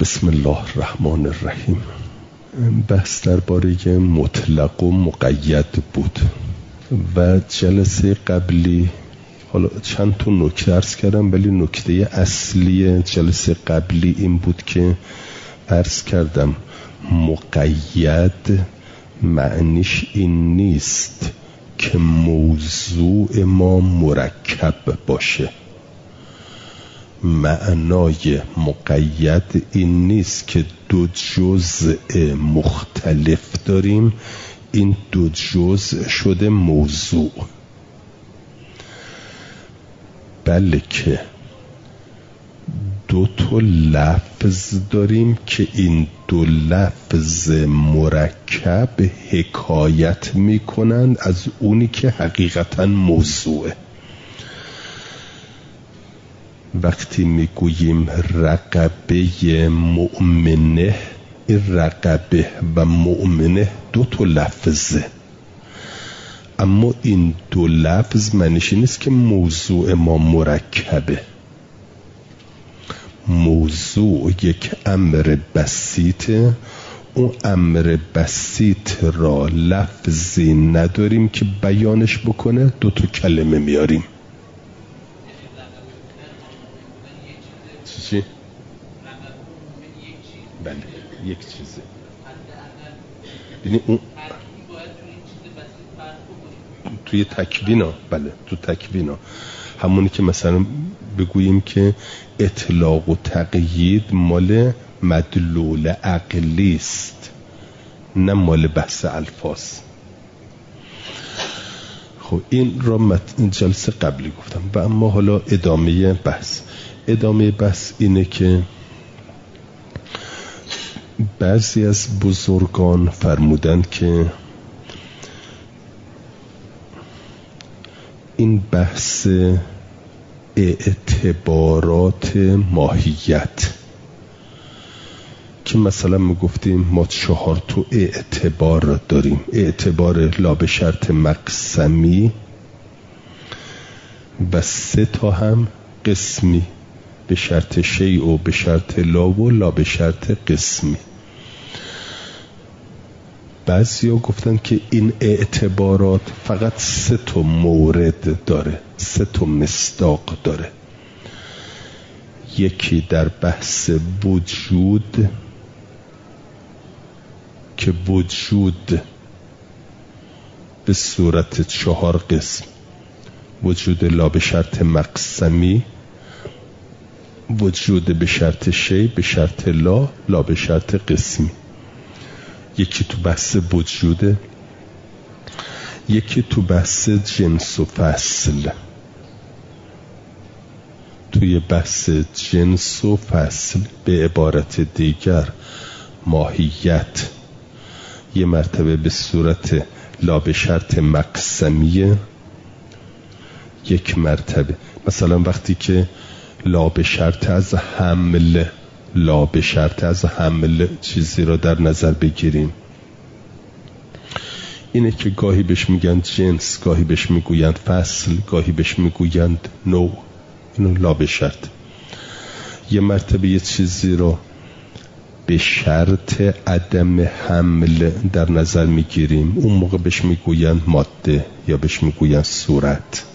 بسم الله الرحمن الرحیم. بحث درباره مطلق و مقید بود و جلسه قبلی حالا چند تا نکته عرض کردم، ولی نکته اصلی جلسه قبلی این بود که عرض کردم مقید معنیش این نیست که موضوع ما مرکب باشه. معنای مقید این نیست که دو جزء مختلف داریم، این دو جزء شده موضوع، بلکه دو تا لفظ داریم که این دو لفظ مرکب حکایت میکنند از اونی که حقیقتا موضوعه. وقتی میگوییم رقبه مؤمنه، این رقبه و مؤمنه دو تا لفظه، اما این دو لفظ معنیش نیست که موضوع ما مرکبه. موضوع یک امر بسیطه، اون امر بسیط را لفظی نداریم که بیانش بکنه، دو تا کلمه میاریم. چی؟ بله یک چیزه. یعنی اون توی تکوینا، بله تو تکوینا همونی که مثلا بگوییم که اطلاق و تقیید مال مدلول عقلی است، نه مال بحث الفاظ. خب این را جلسه قبلی گفتم و اما حالا ادامه بحث اینه که بعضی از بزرگان فرمودند که این بحث اعتبارات ماهیت که مثلا میگفتیم ما 4 تا اعتبار داریم، اعتبار لا به شرط مقسمی و 3 تا هم قسمی، به شرط شیء و به شرط لا و لا به شرط قسمی. بعضیا گفتن که این اعتبارات فقط 3 تا مورد داره، 3 تا مصداق داره. یکی در بحث وجود که وجود به صورت 4 قسم، وجود لا به شرط مقسمی، وجود به شرط شیء، به شرط لا، لا به شرط قسمی. یکی تو بحث وجوده، یکی تو بحث جنس و فصل. توی بحث جنس و فصل به عبارت دیگر ماهیت یه مرتبه به صورت لا به شرط مقسمیه، یک مرتبه مثلا وقتی که لا به شرط از حمل، لا به شرط از حمل چیزی را در نظر بگیریم، اینه که گاهی بهش میگن جنس، گاهی بهش میگویند فصل، گاهی بهش میگویند نوع. اینو لا به شرط. یه مرتبه یه چیزی را به شرط عدم حمل در نظر میگیریم، اون موقع بهش میگویند ماده یا بهش میگویند صورت.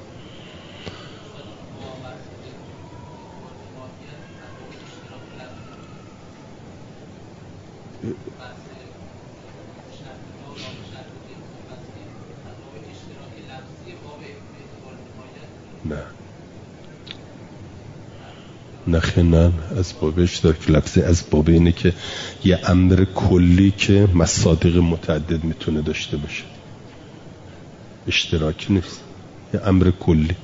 نه از باب اشتراک لفظی، از باب اینه که یه امر کلی که مصادیق متعدد میتونه داشته باشه، اشتراکی نیست، یه امر کلی.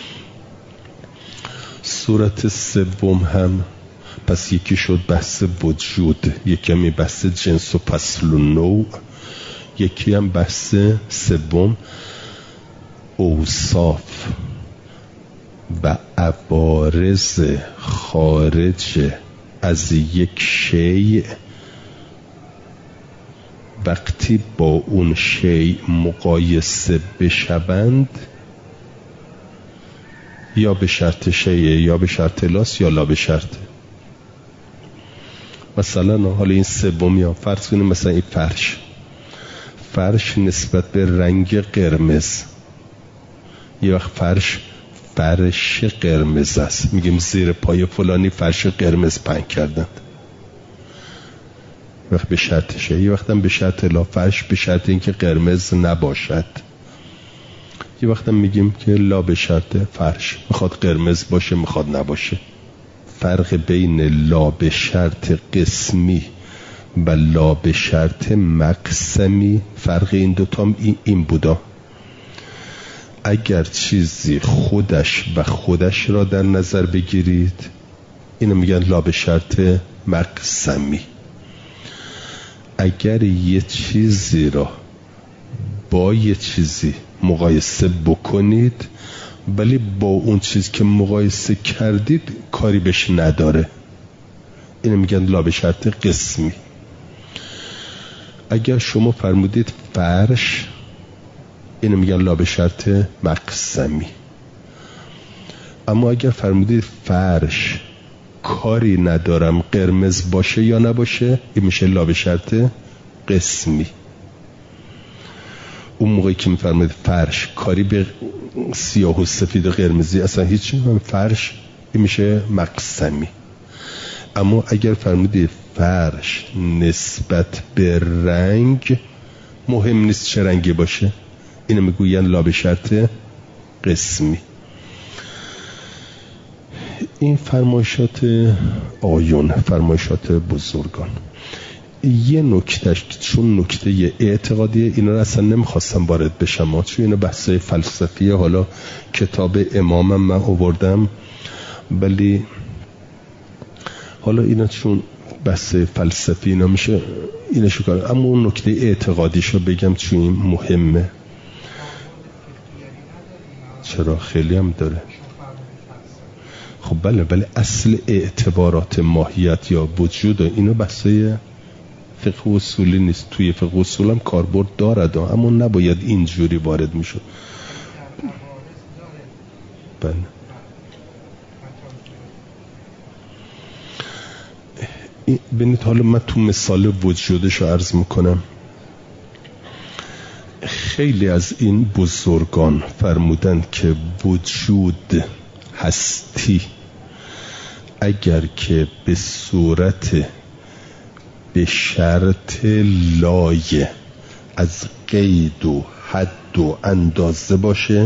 صورت سوم هم پس یکی شد بحث وجود، یکی هم بحث جنس و فصل و نوع، یکی هم بحث سوم اوصاف و عوارض خارج از یک شیء وقتی با اون شیء مقایسه بشوند، یا به شرط شیء یا به شرط لاس یا لا به شرط. مثلا حالا این سومی ها فرض کنیم مثلا این فرش نسبت به رنگ قرمز، یه وقت فرش قرمز است، میگیم زیر پای فلانی فرش قرمز پهن کردند، وقت به شرطشه. یه وقت هم به شرط لا فرش به شرط اینکه قرمز نباشد. یه وقت هم میگیم که لا به شرط فرش میخواد قرمز باشه میخواد نباشه. فرق بین لا به شرط قسمی و لا به شرط مقسمی، فرق این دوتا این بودا. اگر چیزی خودش را در نظر بگیرید اینو میگن لا به شرط مقسمی. اگر یه چیزی را با یه چیزی مقایسه بکنید ولی با اون چیز که مقایسه کردید کاری بهش نداره، اینو میگن لا به شرط قسمی. اگر شما فرمودید فرش، اینو میگن لا به شرط مقسمی. اما اگر فرمودید فرش کاری ندارم قرمز باشه یا نباشه، این میشه لا به شرط قسمی. اون موقعی که میفرمایید فرش کاری به سیاه و سفید و قرمزی اصلا هیچی نمیم، فرش این میشه مقسمی. اما اگر فرمودید فرش نسبت به رنگ مهم نیست چه رنگی باشه، اینو میگوین لا به شرط قسمی. این فرمایشات آیون، فرمایشات بزرگان. یه نکتهش چون نکته اعتقادیه اینا رو اصلا نمیخواستم وارد بشم، چون اینا بحثای فلسفیه. حالا کتاب امامم من آوردم ولی حالا اینا چون بحث فلسفی اینا میشه اینشو کار. اما اون نکته اعتقادیشو بگم چون این مهمه. چرا خیلی هم داره. خب بله اصل اعتبارات ماهیت یا وجود اینو بحثای فقه اصولی نیست. توی فقه اصول هم کاربرد دارد اما نباید اینجوری وارد میشد. بله ببینید حالا من تو مثال وجودش رو عرض میکنم. خیلی از این بزرگان فرمودند که وجود هستی اگر که به صورت به شرط لایه از قید و حد و اندازه باشه،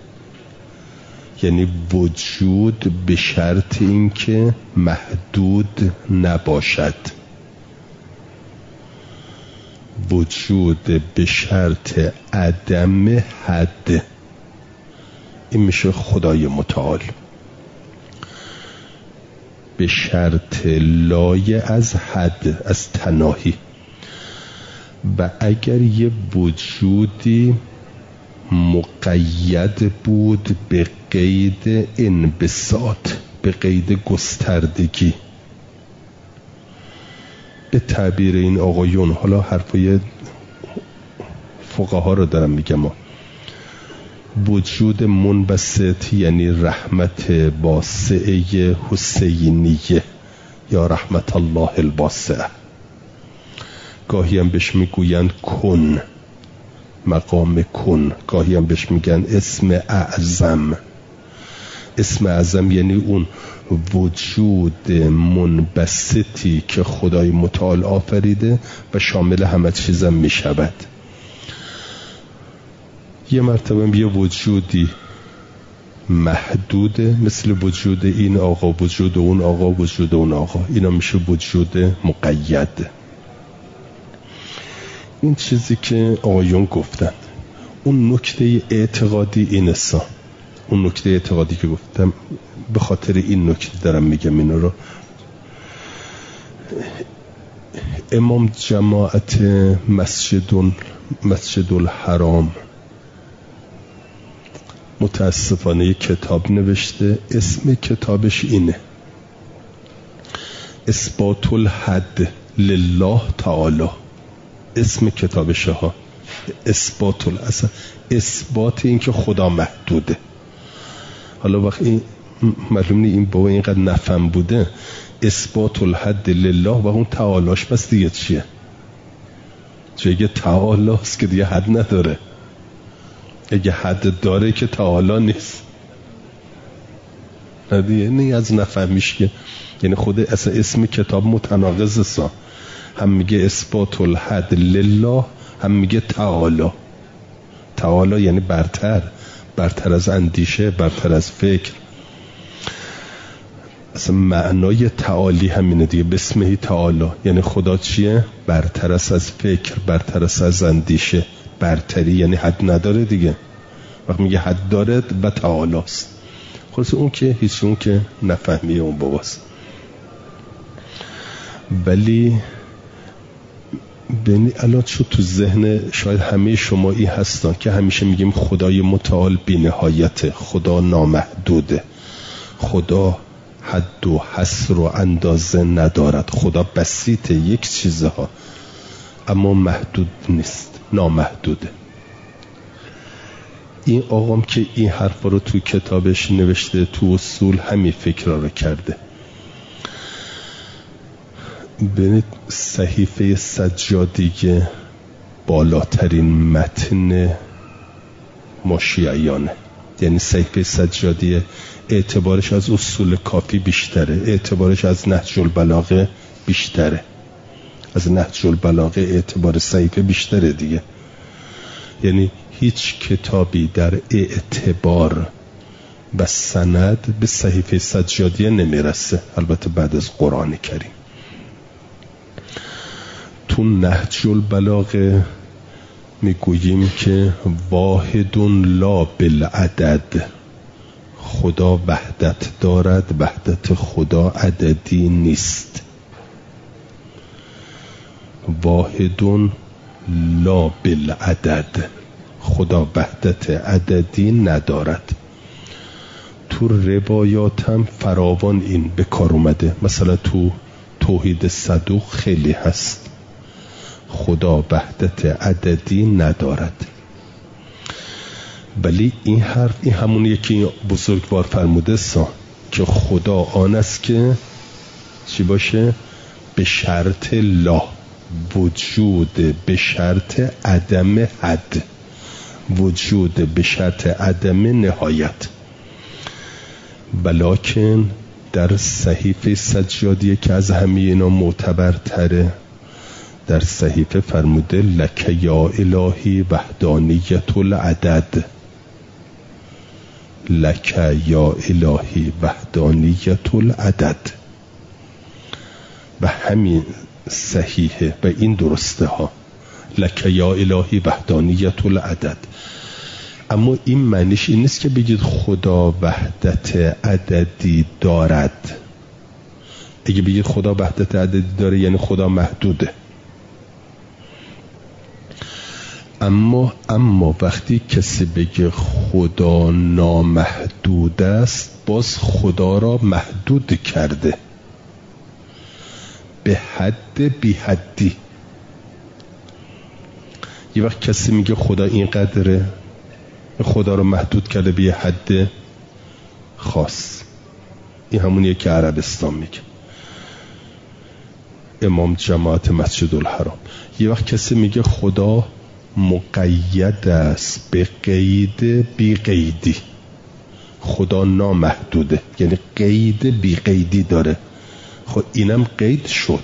یعنی وجود به شرط اینکه محدود نباشد، وجود به شرط عدم حد، این میشه خدای متعال. به شرط لایه از حد، از تناهی. و اگر یه وجودی مقید بود به قید انبساط، به قید گستردگی، به تعبیر این آقایون، حالا حرفای فقها رو دارم میگم، وجود منبسط یعنی رحمت واسعه حسینیه یا رحمت الله الواسعه. گاهی هم بهش میگویند کن، مقام کن. گاهی هم بهش میگن اسم اعظم. اسم اعظم یعنی اون وجود منبسطی که خدای متعال آفریده و شامل همه چیزم میشود. یه مرتبه یه وجودی محدوده، مثل وجود این آقا، وجود اون آقا، وجود اون آقا، اینا میشه وجود مقید. این چیزی که آقایون گفتن. اون نکته اعتقادی اینسا، اون نکته اعتقادی که گفتم به خاطر این نکته دارم میگم اینو رو. امام جماعت مسجد الحرام متاسفانه یک کتاب نوشته، اسم کتابش اینه اثبات الحد لله تعالی. اسم کتابشه ها اثبات این که خدا محدوده. حالا وقتی معلوم نی این بابا اینقدر نفهم بوده. اثبات الحد لله و اون تعالاش بس دیگه چیه؟ چه اگه تعالاست که دیگه حد نداره، اگه حد داره که تعالی نیست. دیگه نه از نفهمیش که یعنی خود اصلا اسم کتاب متناقض هم میگه اثبات الحد لله، هم میگه تعالی. تعالی یعنی برتر از اندیشه، برتر از فکر. اصلا معنای تعالی همینه دیگه، بسمه تعالی یعنی خدا چیه؟ برتر از فکر، برتر از اندیشه. برتری یعنی حد نداره دیگه. وقتی میگه حد داره و تعالی است. خلاص اون که هیچ، اون که نفهمی اون باباست. ولی ببینی الان چون تو ذهن شاید همه شمایی هستن که همیشه میگیم خدای متعال بی نهایته، خدا نامحدوده، خدا حد و حصر و اندازه ندارد، خدا بسیطه یک چیزها اما محدود نیست، نامحدوده. این آقام که این حرفا رو تو کتابش نوشته، تو اصول همین فکر رو کرده. ببینید صحیفه سجادیه بالاترین متن ما شیعیانه، یعنی صحیفه سجادیه اعتبارش از اصول کافی بیشتره، اعتبارش از نهج البلاغه بیشتره، از نهج البلاغه اعتبار صحیفه بیشتره دیگه. یعنی هیچ کتابی در اعتبار و سند به صحیفه سجادیه نمیرسه، البته بعد از قرآن کریم. تو نهج البلاغه میگوییم که واحد لا بالعدد، خدا وحدت دارد، وحدت خدا عددی نیست. واحد لا بالعدد، خدا وحدت عددی ندارد. تو روایات هم فراوان این به کار اومده، مثلا تو توحید صدوق خیلی هست، خدا وحدت عددی ندارد. ولی این حرف این همونیه که این بزرگوار فرموده که خدا آن است که چی باشه؟ به شرط لا، وجود به شرط عدم حد، وجود به شرط عدم نهایت. بلکن در صحیفه سجادیه که از همه اینا معتبرتره، در صحیفه فرموده لک یا الهی وحدانیت العدد، لک یا الهی وحدانیت العدد. و همین صحیحه و این درسته ها، لک یا الهی وحدانیت العدد. اما این معنیش این نیست که بگید خدا وحدت عددی دارد. اگه بگید خدا وحدت عددی داره یعنی خدا محدوده. اما وقتی کسی بگه خدا نامحدود است، باز خدا را محدود کرده به حد بی حدی. یه وقت کسی میگه خدا اینقدره، خدا را محدود کرده به یه حد خاص. این همونیه که عربستان میگه، امام جماعت مسجد الحرام. یه وقت کسی میگه خدا مقید است به قید بی قیدی، خدا نامحدوده یعنی قید بی قیدی داره. خب اینم قید شد،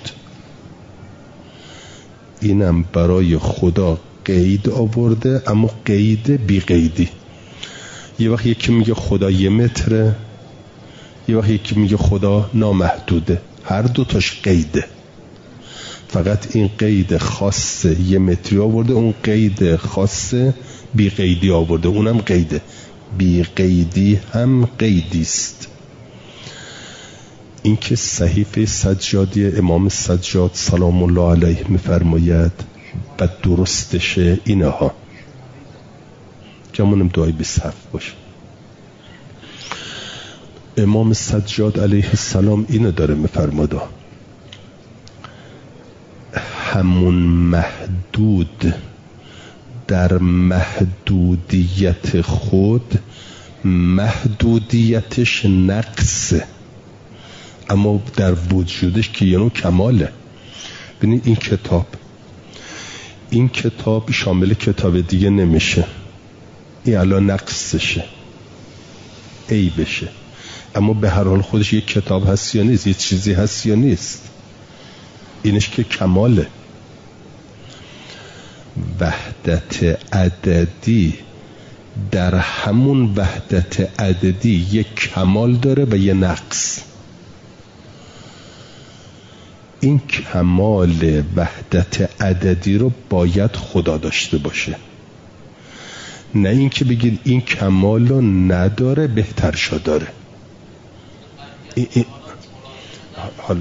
اینم برای خدا قید آورده اما قید بی قیدی. یه وقت یکی میگه خدا 1 متره، یه وقت یکی میگه خدا نامحدوده، هر دو تاش قیده. فقط این قید خاص 1 متری آورده، اون قید خاص بی قیدی آورده، اونم قیده. بی قیدی هم قیدی است. این که صحیفه سجادی امام سجاد سلام الله علیه میفرماید و درستشه اینها. جمعونم دعای 27 باشه. امام سجاد علیه السلام اینو داره میفرماده، همون محدود در محدودیت خود محدودیتش نقصه، اما در وجودش که یه نوع کماله. ببینید این کتاب شامل کتاب دیگه نمیشه، این الان نقصشه، عیبشه، اما به هر حال خودش یک کتاب هست یا نیست، یه چیزی هست یا نیست، اینش که کماله. وحدت عددی در همون وحدت عددی یک کمال داره و یه نقص. این کمال وحدت عددی رو باید خدا داشته باشه، نه این که بگید این کمال رو نداره بهترشو داره. حالا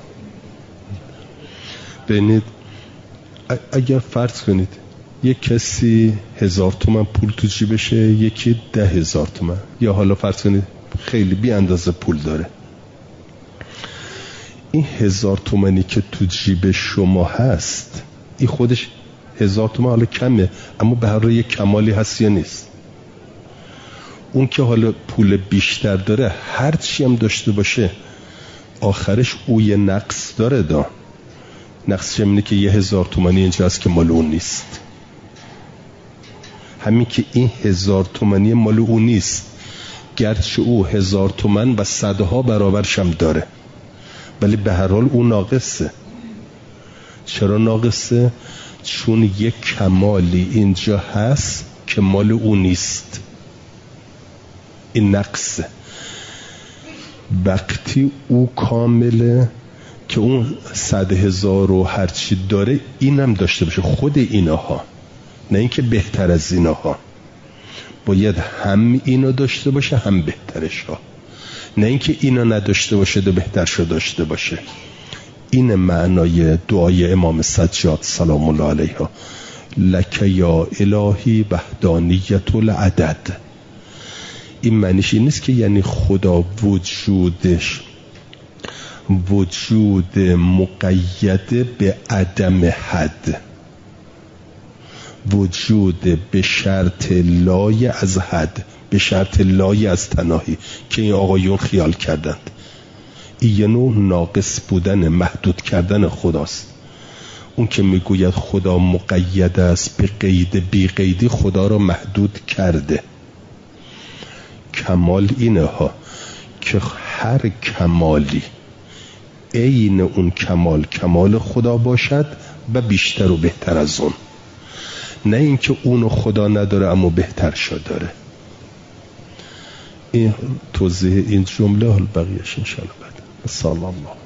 ببینید، اگر فرض کنید یک کسی 1000 تومن پول تو جیبشه، یکی 10,000 تومن، یا حالا فرض کنید خیلی بی اندازه پول داره، این 1000 تومنی که تو جیب شما هست، این خودش 1000 تومن حالا کمه، اما به هر حال یک کمالی هست یا نیست؟ اون که حالا پول بیشتر داره، هر چی هم داشته باشه آخرش او یه نقص داره. نقصش اینه که 1000 تومانی اینجا هست که مال اون نیست. همین که این 1000 تومانی مال اون نیست، گرچه او 1000 تومن و صدها برابرش هم داره، ولی به هر حال اون ناقصه. چرا ناقصه؟ چون یک کمالی اینجا هست که مال اون نیست، این نقصه. وقتی او کامله که اون 100,000 و هرچی داره اینم داشته باشه، خود اینها، نه اینکه بهتر از اینها، باید هم اینو داشته باشه هم بهترش ها، نه اینکه اینو نداشته باشه و بهترشو داشته باشه. این معنای دعای امام سجاد سلام الله علیها، لک یا الهی وحدانیت العدد. این معنیش این نیست که یعنی خدا وجودش وجود مقید به عدم حد، وجود به شرط لای از حد، به شرط لای از تناهی که این آقایون خیال کردند. این یه نوع ناقص بودن، محدود کردن خداست. اون که میگوید خدا مقید است به قید بی قیدی، خدا را محدود کرده. کمال اینه ها که هر کمالی عین اون کمال خدا باشد و بیشتر و بهتر از اون، نه اینکه اونو خدا نداره اما بهتر شده داره. این توضیح این جمله، حال بقیهش انشاءالله بعد. سلام الله.